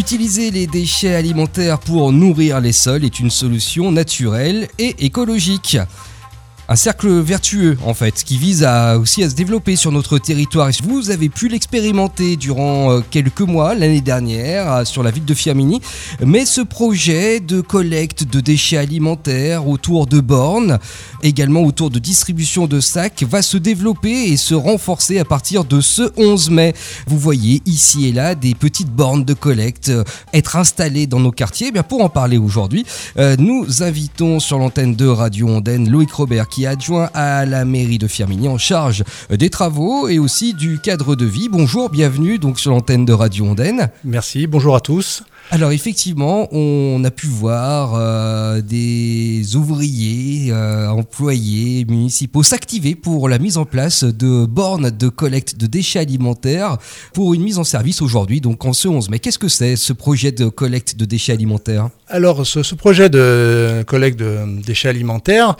Utiliser les déchets alimentaires pour nourrir les sols est une solution naturelle et écologique. Un cercle vertueux en fait qui vise aussi à se développer sur notre territoire. Vous avez pu l'expérimenter durant quelques mois l'année dernière sur la ville de Firminy. Mais ce projet de collecte de déchets alimentaires autour de bornes, également autour de distribution de sacs, va se développer et se renforcer à partir de ce 11 mai. Vous voyez ici et là des petites bornes de collecte être installées dans nos quartiers. Bien, pour en parler aujourd'hui, nous invitons sur l'antenne de Radio Ondaine Loïc Robert, qui est adjoint à la mairie de Firminy en charge des travaux et aussi du cadre de vie. Bonjour, bienvenue donc sur l'antenne de Radio Ondaine. Merci, bonjour à tous. Alors effectivement, on a pu voir des ouvriers, employés municipaux s'activer pour la mise en place de bornes de collecte de déchets alimentaires pour une mise en service aujourd'hui, donc en ce 11 mai. Qu'est-ce que c'est ce projet de collecte de déchets alimentaires ? Alors ce projet de collecte de déchets alimentaires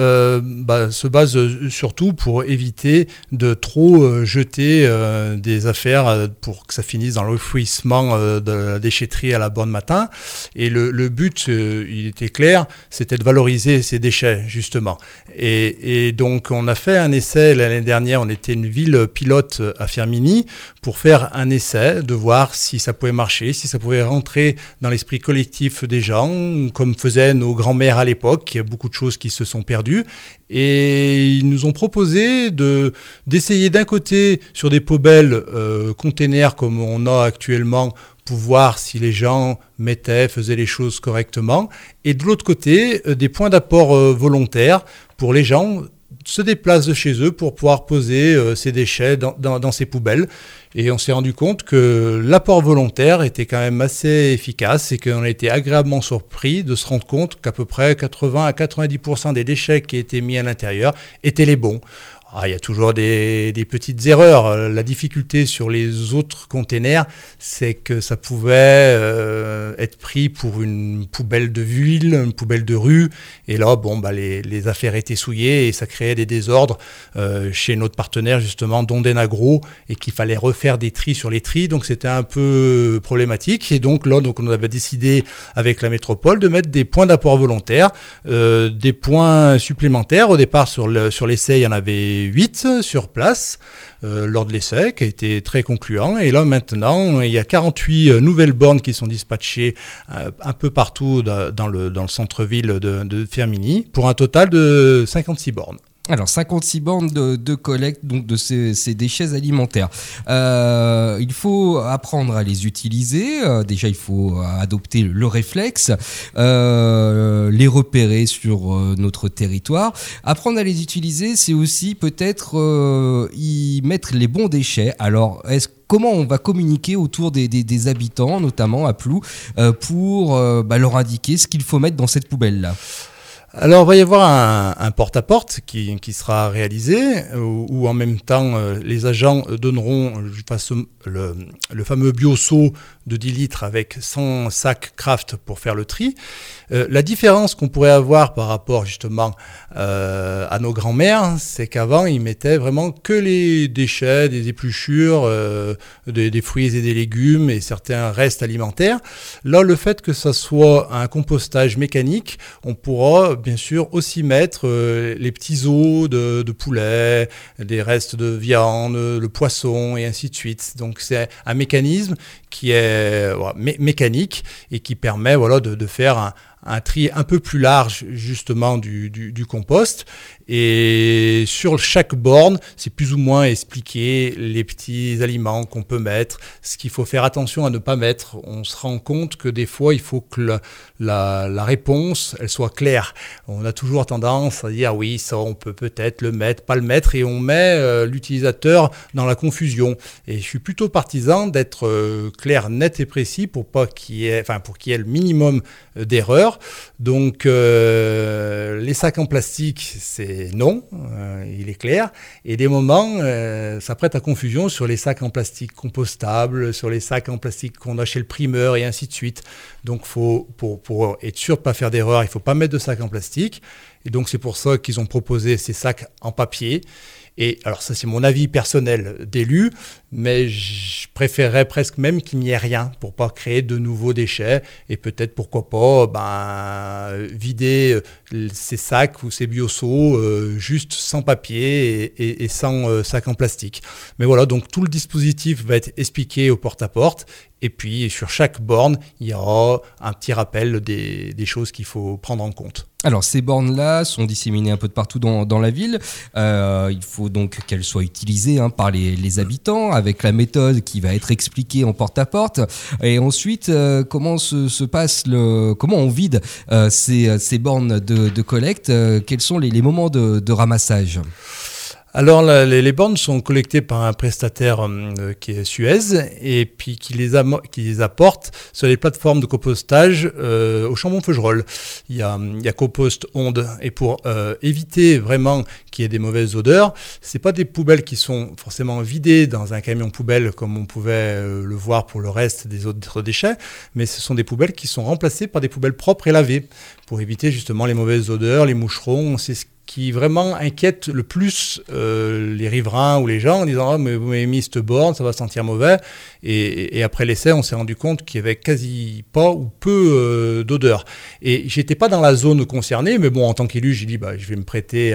se base surtout pour éviter de trop jeter des affaires pour que ça finisse dans l'enfouissement de la déchetterie à la borne matin. Et le but, il était clair, c'était de valoriser ces déchets, justement. Et donc, on a fait un essai l'année dernière. On était une ville pilote à Firminy pour faire un essai, de voir si ça pouvait marcher, si ça pouvait rentrer dans l'esprit collectif des gens, comme faisaient nos grands-mères à l'époque. Il y a beaucoup de choses qui se sont perdues. Et ils nous ont proposé d'essayer d'un côté sur des poubelles containers comme on a actuellement, pour voir si les gens faisaient les choses correctement. Et de l'autre côté, des points d'apport volontaires pour les gens se déplacent de chez eux pour pouvoir poser ces déchets dans ces poubelles. Et on s'est rendu compte que l'apport volontaire était quand même assez efficace et qu'on a été agréablement surpris de se rendre compte qu'à peu près 80 à 90% des déchets qui étaient mis à l'intérieur étaient les bons. Il y a toujours des petites erreurs. La difficulté sur les autres containers, c'est que ça pouvait être pris pour une poubelle de ville, une poubelle de rue. Et là, les affaires étaient souillées et ça créait des désordres chez notre partenaire, justement, Ondaine Agro, et qu'il fallait refaire des tris sur les tris. Donc, c'était un peu problématique. Et donc, là, on avait décidé avec la métropole de mettre des points d'apport volontaires, des points supplémentaires. Au départ, sur l'essai, il y en avait 8 sur place lors de l'essai, qui a été très concluant. Et là, maintenant, il y a 48 nouvelles bornes qui sont dispatchées un peu partout dans le centre-ville de Firminy, pour un total de 56 bornes. Alors 56 bornes de collecte donc de ces déchets alimentaires. Il faut apprendre à les utiliser. Déjà, il faut adopter le réflexe, les repérer sur notre territoire. Apprendre à les utiliser, c'est aussi peut-être y mettre les bons déchets. Alors, comment on va communiquer autour des habitants, notamment à Plou, pour leur indiquer ce qu'il faut mettre dans cette poubelle-là ? Alors, il va y avoir un porte-à-porte qui sera réalisé, où en même temps, les agents donneront le fameux bio-seau de 10 litres avec 100 sacs Kraft pour faire le tri. La différence qu'on pourrait avoir par rapport justement à nos grands-mères, c'est qu'avant, ils mettaient vraiment que les déchets, des épluchures, des fruits et des légumes et certains restes alimentaires. Là, le fait que ça soit un compostage mécanique, on pourra bien sûr aussi mettre les petits os de poulet, des restes de viande, le poisson et ainsi de suite. Donc c'est un mécanisme qui est mécanique et qui permet de faire un tri un peu plus large justement du compost. Et sur chaque borne, c'est plus ou moins expliqué les petits aliments qu'on peut mettre, ce qu'il faut faire attention à ne pas mettre. On se rend compte que des fois, il faut que la réponse elle soit claire. On a toujours tendance à dire oui, ça on peut peut-être le mettre, pas le mettre, et on met l'utilisateur dans la confusion. Et je suis plutôt partisan d'être clair, net et précis pour qu'il y ait le minimum d'erreurs. Donc les sacs en plastique, c'est non, il est clair. Et des moments, ça prête à confusion sur les sacs en plastique compostables, sur les sacs en plastique qu'on a chez le primeur et ainsi de suite. Donc pour être sûr de ne pas faire d'erreur, il ne faut pas mettre de sacs en plastique. Et donc c'est pour ça qu'ils ont proposé ces sacs en papier. Et alors ça, c'est mon avis personnel d'élu, mais je préférerais presque même qu'il n'y ait rien pour pas créer de nouveaux déchets et peut-être, pourquoi pas, vider ces sacs ou ces bioseaux juste sans papier et sans sac en plastique. Mais voilà, donc tout le dispositif va être expliqué au porte-à-porte. Et puis, sur chaque borne, il y aura un petit rappel des choses qu'il faut prendre en compte. Alors, ces bornes-là sont disséminées un peu de partout dans la ville. Il faut donc qu'elles soient utilisées par les habitants avec la méthode qui va être expliquée en porte-à-porte. Et ensuite, comment se passe comment on vide ces bornes de collecte? Quels sont les moments de ramassage? Alors, les bornes sont collectées par un prestataire qui est Suez et puis qui les apporte sur les plateformes de compostage au Chambon-Feugerolles. Il y a Compost Onde et pour éviter vraiment qu'il y ait des mauvaises odeurs, c'est pas des poubelles qui sont forcément vidées dans un camion poubelle comme on pouvait le voir pour le reste des autres déchets, mais ce sont des poubelles qui sont remplacées par des poubelles propres et lavées pour éviter justement les mauvaises odeurs, les moucherons. C'est ce qui vraiment inquiète le plus les riverains ou les gens en disant « Ah, mais vous m'avez mis cette borne, ça va sentir mauvais ». Et après l'essai, on s'est rendu compte qu'il y avait quasi pas ou peu d'odeur. Et j'étais pas dans la zone concernée, mais bon, en tant qu'élu, j'ai dit je vais me prêter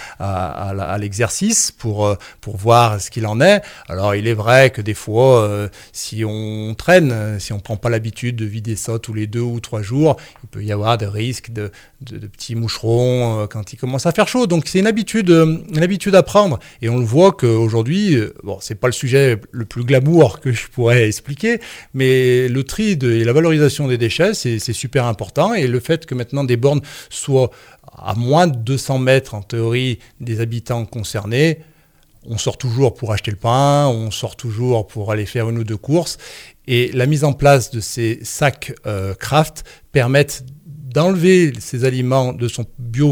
à l'exercice pour voir ce qu'il en est. Alors, il est vrai que des fois, si on traîne, si on prend pas l'habitude de vider ça tous les 2 ou 3 jours, il peut y avoir des risques de petits moucherons quand il commence à faire chaud. Donc, c'est une habitude à prendre. Et on le voit qu'aujourd'hui, c'est pas le sujet le plus glamour que je pourrais expliquer, mais le tri et la valorisation des déchets, c'est super important. Et le fait que maintenant des bornes soient à moins de 200 mètres, en théorie, des habitants concernés, on sort toujours pour acheter le pain, on sort toujours pour aller faire 1 ou 2 courses. Et la mise en place de ces sacs Kraft permettent d'enlever ces aliments de son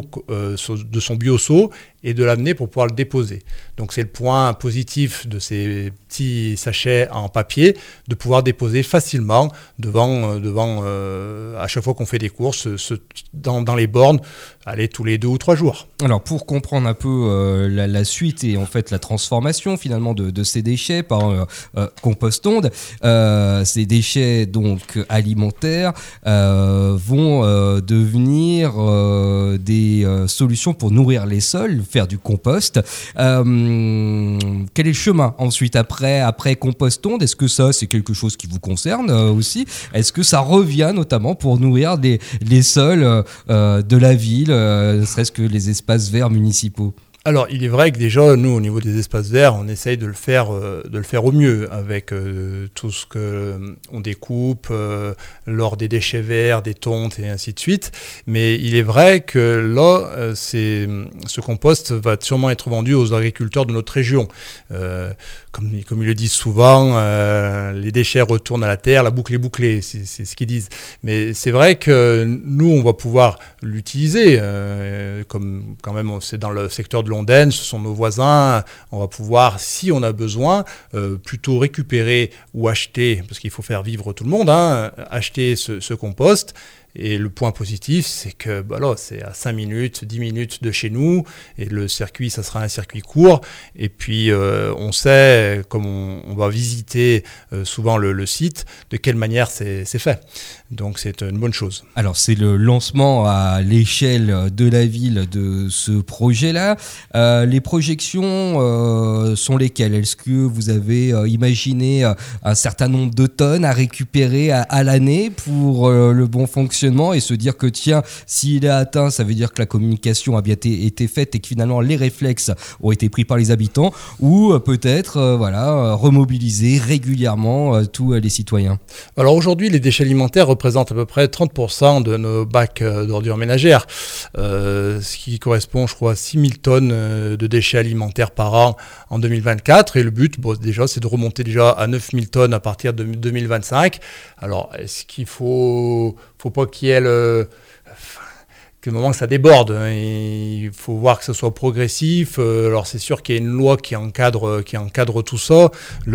bioseau et de l'amener pour pouvoir le déposer. Donc c'est le point positif de ces petits sachets en papier, de pouvoir déposer facilement devant à chaque fois qu'on fait des courses dans les bornes, aller tous les 2 ou 3 jours. Alors pour comprendre un peu la suite et en fait la transformation finalement de ces déchets par Compost Onde, ces déchets donc alimentaires vont devenir des solutions pour nourrir les sols, faire du compost. Quel est le chemin ensuite après Compost Onde? Est-ce que ça c'est quelque chose qui vous concerne aussi? Est-ce que ça revient notamment pour nourrir les sols de la ville, ne serait-ce que les espaces verts municipaux? Alors, il est vrai que déjà, nous, au niveau des espaces verts, on essaye de le faire au mieux avec tout ce qu'on découpe lors des déchets verts, des tontes et ainsi de suite. Mais il est vrai que là, ce compost va sûrement être vendu aux agriculteurs de notre région. Comme ils le disent souvent, les déchets retournent à la terre, la boucle est bouclée, c'est ce qu'ils disent. Mais c'est vrai que nous, on va pouvoir l'utiliser, comme quand même c'est dans le secteur de Londaine, ce sont nos voisins, on va pouvoir, si on a besoin, plutôt récupérer ou acheter, parce qu'il faut faire vivre tout le monde, acheter ce compost. Et le point positif, c'est que c'est à 5 minutes, 10 minutes de chez nous, et le circuit, ça sera un circuit court. Et puis, on sait, comme on va visiter souvent le site, de quelle manière c'est fait. Donc, c'est une bonne chose. Alors, c'est le lancement à l'échelle de la ville de ce projet-là. Les projections sont lesquelles? Est-ce que vous avez imaginé un certain nombre de tonnes à récupérer à l'année pour le bon fonctionnement et se dire que tiens, s'il est atteint, ça veut dire que la communication a bien été faite et que finalement les réflexes ont été pris par les habitants, ou peut-être remobiliser régulièrement tous les citoyens? Alors aujourd'hui, les déchets alimentaires représentent à peu près 30% de nos bacs d'ordures ménagères, ce qui correspond, je crois, à 6 000 tonnes de déchets alimentaires par an en 2024. Et le but, déjà, c'est de remonter déjà à 9 000 tonnes à partir de 2025. Alors, est-ce qu'il faut pas qu'il y ait le moment que ça déborde, il faut voir que ce soit progressif. Alors c'est sûr qu'il y a une loi qui encadre tout ça.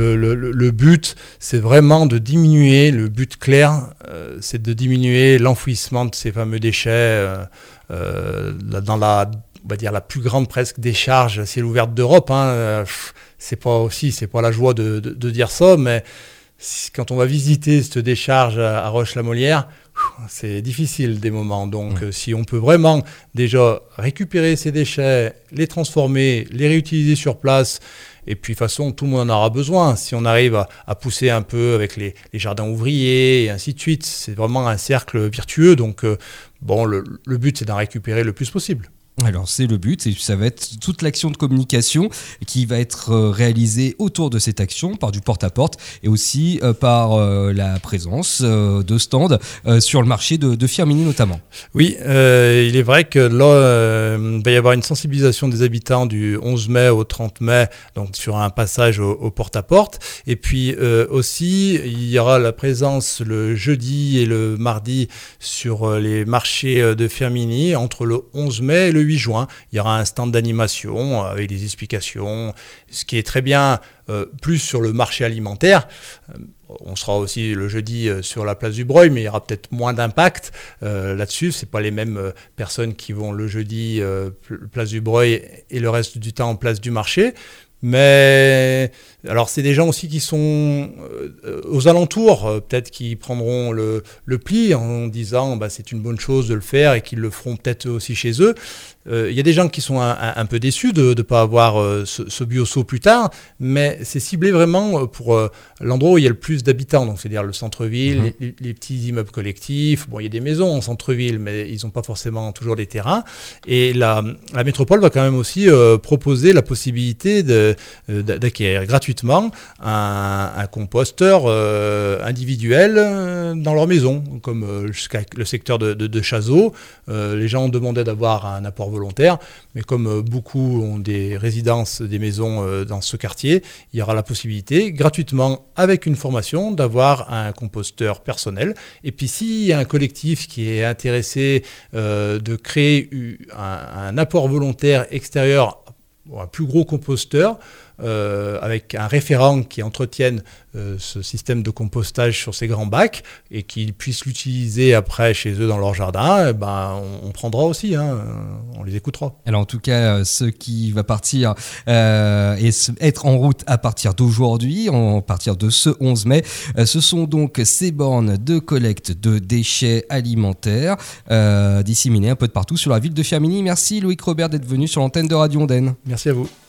Le but, c'est vraiment de diminuer, le but clair, c'est de diminuer l'enfouissement de ces fameux déchets dans on va dire la plus grande presque décharge à ciel ouvert d'Europe. C'est pas la joie de dire ça, mais quand on va visiter cette décharge à Roche-la-Molière, c'est difficile des moments. Donc si on peut vraiment déjà récupérer ces déchets, les transformer, les réutiliser sur place, et puis de toute façon tout le monde en aura besoin. Si on arrive à pousser un peu avec les jardins ouvriers et ainsi de suite, c'est vraiment un cercle vertueux. Donc le but c'est d'en récupérer le plus possible. Alors c'est le but, et ça va être toute l'action de communication qui va être réalisée autour de cette action par du porte-à-porte et aussi par la présence de stands sur le marché de Firminy notamment. Oui, il est vrai que là, il va y avoir une sensibilisation des habitants du 11 mai au 30 mai, donc sur un passage au porte-à-porte. Et puis aussi, il y aura la présence le jeudi et le mardi sur les marchés de Firminy entre le 11 mai et le 8 juin. Il y aura un stand d'animation avec des explications, ce qui est très bien, plus sur le marché alimentaire. On sera aussi le jeudi sur la place du Breuil, mais il y aura peut-être moins d'impact là-dessus. Ce n'est pas les mêmes personnes qui vont le jeudi place du Breuil et le reste du temps en place du marché. Mais alors c'est des gens aussi qui sont aux alentours, peut-être qui prendront le pli en disant c'est une bonne chose de le faire et qu'ils le feront peut-être aussi chez eux. Il y a des gens qui sont un peu déçus de ne pas avoir ce bioseau plus tard, mais c'est ciblé vraiment pour l'endroit où il y a le plus d'habitants, donc c'est-à-dire le centre-ville, les petits immeubles collectifs. Bon, il y a des maisons en centre-ville, mais ils n'ont pas forcément toujours des terrains. Et la métropole va quand même aussi proposer la possibilité d'acquérir gratuitement un composteur individuel dans leur maison, comme jusqu'à le secteur de Chazot. Les gens ont demandé d'avoir un apport volontaire, mais comme beaucoup ont des résidences, des maisons dans ce quartier, il y aura la possibilité, gratuitement, avec une formation, d'avoir un composteur personnel. Et puis s'il y a un collectif qui est intéressé de créer un apport volontaire extérieur, un plus gros composteur, avec un référent qui entretienne ce système de compostage sur ces grands bacs et qu'ils puissent l'utiliser après chez eux dans leur jardin, on prendra aussi, on les écoutera. Alors en tout cas, ce qui va partir et être en route à partir d'aujourd'hui, à partir de ce 11 mai, ce sont donc ces bornes de collecte de déchets alimentaires disséminées un peu de partout sur la ville de Firminy. Merci Loïc Robert d'être venu sur l'antenne de Radio Ondaine. Merci à vous.